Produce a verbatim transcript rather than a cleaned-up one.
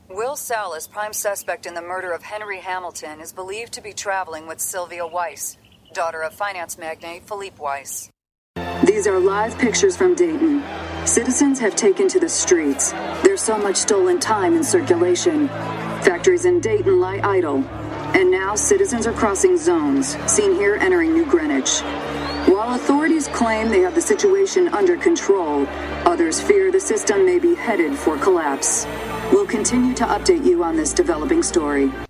Will Salas, prime suspect in the murder of Henry Hamilton, is believed to be traveling with Sylvia Weiss, daughter of finance magnate Philippe Weiss. These are live pictures from Dayton. Citizens have taken to the streets. There's so much stolen time in circulation. Factories in Dayton lie idle. And now citizens are crossing zones, seen here entering New Greenwich. While authorities claim they have the situation under control, others fear the system may be headed for collapse. We'll continue to update you on this developing story.